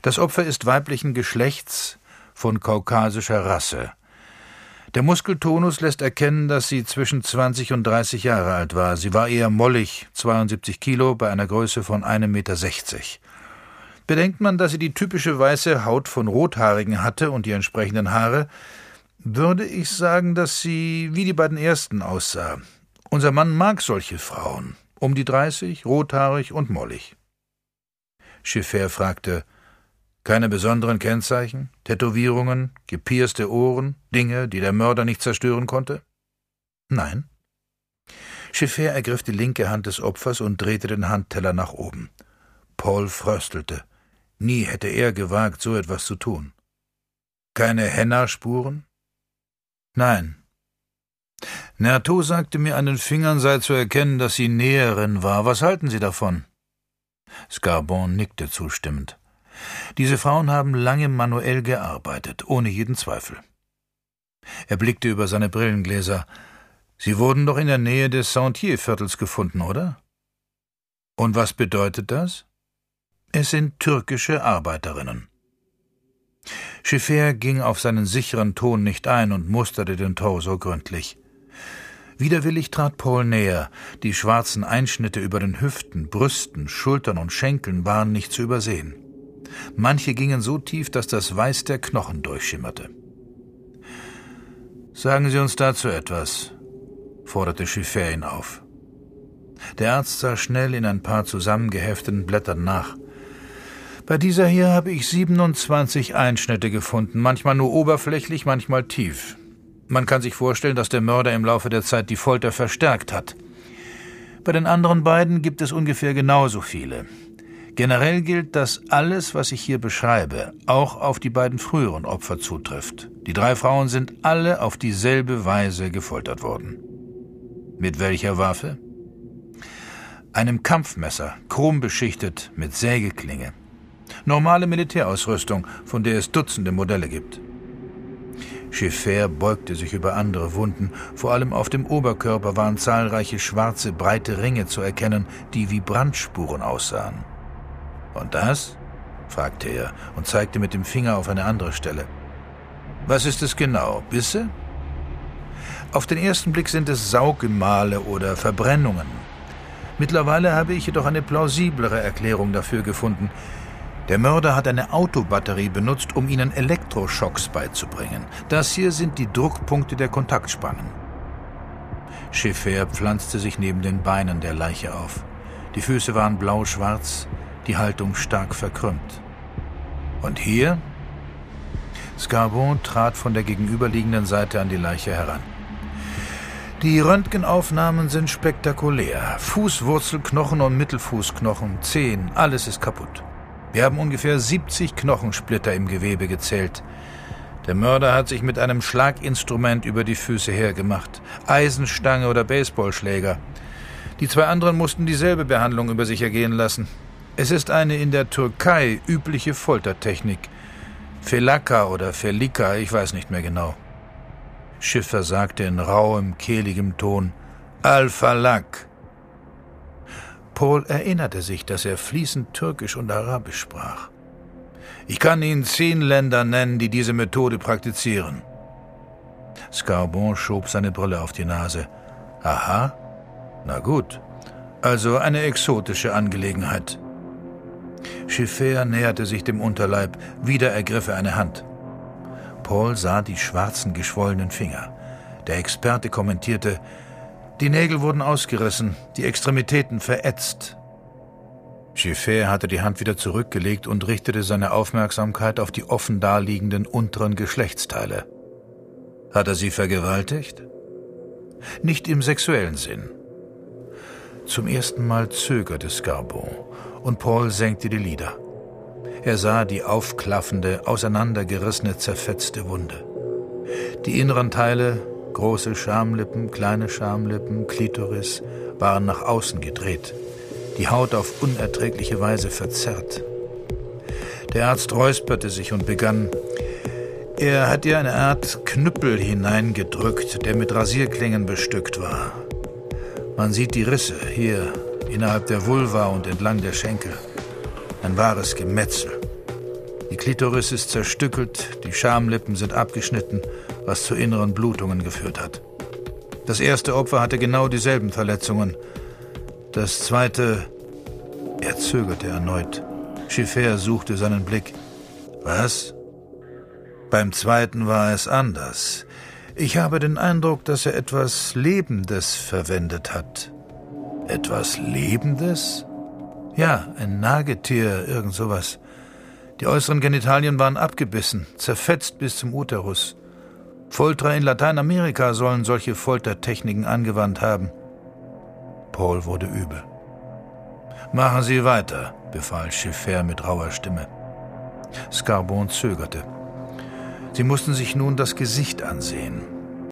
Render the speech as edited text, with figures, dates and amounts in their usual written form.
Das Opfer ist weiblichen Geschlechts von kaukasischer Rasse. Der Muskeltonus lässt erkennen, dass sie zwischen 20 und 30 Jahre alt war. Sie war eher mollig, 72 Kilo, bei einer Größe von 1,60 Meter. Bedenkt man, dass sie die typische weiße Haut von Rothaarigen hatte und die entsprechenden Haare, würde ich sagen, dass sie wie die beiden ersten aussah. Unser Mann mag solche Frauen, um die 30, rothaarig und mollig. Schiffer fragte: Keine besonderen Kennzeichen, Tätowierungen, gepierste Ohren, Dinge, die der Mörder nicht zerstören konnte? Nein. Schiffer ergriff die linke Hand des Opfers und drehte den Handteller nach oben. Paul fröstelte. Nie hätte er gewagt, so etwas zu tun. Keine Henna-Spuren? Nein. Nerto sagte mir, an den Fingern sei zu erkennen, dass sie Näherin war. Was halten Sie davon? Scarbon nickte zustimmend. Diese Frauen haben lange manuell gearbeitet, ohne jeden Zweifel. Er blickte über seine Brillengläser. Sie wurden doch in der Nähe des Sentier-Viertels gefunden, oder? Und was bedeutet das? Es sind türkische Arbeiterinnen. Schiffer ging auf seinen sicheren Ton nicht ein und musterte den Torso gründlich. Widerwillig trat Paul näher. Die schwarzen Einschnitte über den Hüften, Brüsten, Schultern und Schenkeln waren nicht zu übersehen. Manche gingen so tief, dass das Weiß der Knochen durchschimmerte. »Sagen Sie uns dazu etwas«, forderte Schiffer ihn auf. Der Arzt sah schnell in ein paar zusammengehefteten Blättern nach. »Bei dieser hier habe ich 27 Einschnitte gefunden, manchmal nur oberflächlich, manchmal tief. Man kann sich vorstellen, dass der Mörder im Laufe der Zeit die Folter verstärkt hat. Bei den anderen beiden gibt es ungefähr genauso viele. Generell gilt, dass alles, was ich hier beschreibe, auch auf die beiden früheren Opfer zutrifft. Die 3 Frauen sind alle auf dieselbe Weise gefoltert worden.« »Mit welcher Waffe?« »Einem Kampfmesser, chrombeschichtet mit Sägeklinge. Normale Militärausrüstung, von der es Dutzende Modelle gibt.« Schiffer beugte sich über andere Wunden. Vor allem auf dem Oberkörper waren zahlreiche schwarze, breite Ringe zu erkennen, die wie Brandspuren aussahen. »Und das?« fragte er und zeigte mit dem Finger auf eine andere Stelle. »Was ist es genau? Bisse?« »Auf den ersten Blick sind es Saugemale oder Verbrennungen. Mittlerweile habe ich jedoch eine plausiblere Erklärung dafür gefunden. Der Mörder hat eine Autobatterie benutzt, um ihnen Elektroschocks beizubringen. Das hier sind die Druckpunkte der Kontaktspangen.« Schiffer pflanzte sich neben den Beinen der Leiche auf. Die Füße waren blau-schwarz, die Haltung stark verkrümmt. »Und hier?« Scarbon trat von der gegenüberliegenden Seite an die Leiche heran. »Die Röntgenaufnahmen sind spektakulär. Fußwurzelknochen und Mittelfußknochen, Zehen, alles ist kaputt. Wir haben ungefähr 70 Knochensplitter im Gewebe gezählt. Der Mörder hat sich mit einem Schlaginstrument über die Füße hergemacht. Eisenstange oder Baseballschläger. Die 2 anderen mussten dieselbe Behandlung über sich ergehen lassen. Es ist eine in der Türkei übliche Foltertechnik. Felaka oder Felika, ich weiß nicht mehr genau.« Schiffer sagte in rauem, kehligem Ton: »Al-Falak.« Paul erinnerte sich, dass er fließend Türkisch und Arabisch sprach. »Ich kann Ihnen 10 Länder nennen, die diese Methode praktizieren.« Scarbon schob seine Brille auf die Nase. »Aha, na gut, also eine exotische Angelegenheit.« Schiffer näherte sich dem Unterleib, wieder ergriff er eine Hand. Paul sah die schwarzen, geschwollenen Finger. Der Experte kommentierte: »Die Nägel wurden ausgerissen, die Extremitäten verätzt.« Schiffer hatte die Hand wieder zurückgelegt und richtete seine Aufmerksamkeit auf die offen daliegenden unteren Geschlechtsteile. »Hat er sie vergewaltigt?« »Nicht im sexuellen Sinn.« Zum ersten Mal zögerte Scarbon, und Paul senkte die Lider. Er sah die aufklaffende, auseinandergerissene, zerfetzte Wunde. Die inneren Teile, große Schamlippen, kleine Schamlippen, Klitoris, waren nach außen gedreht, die Haut auf unerträgliche Weise verzerrt. Der Arzt räusperte sich und begann: »Er hat ihr eine Art Knüppel hineingedrückt, der mit Rasierklingen bestückt war. Man sieht die Risse hier, innerhalb der Vulva und entlang der Schenkel. Ein wahres Gemetzel.« Die Klitoris ist zerstückelt, die Schamlippen sind abgeschnitten, was zu inneren Blutungen geführt hat. Das erste Opfer hatte genau dieselben Verletzungen. Das zweite... Er zögerte erneut. Schiffer suchte seinen Blick. Was? Beim zweiten war es anders. Ich habe den Eindruck, dass er etwas Lebendes verwendet hat. Etwas Lebendes? Ja, ein Nagetier, irgend sowas. Die äußeren Genitalien waren abgebissen, zerfetzt bis zum Uterus. Folterer in Lateinamerika sollen solche Foltertechniken angewandt haben. Paul wurde übel. »Machen Sie weiter«, befahl Schiffer mit rauer Stimme. Scarbon zögerte. Sie mussten sich nun das Gesicht ansehen.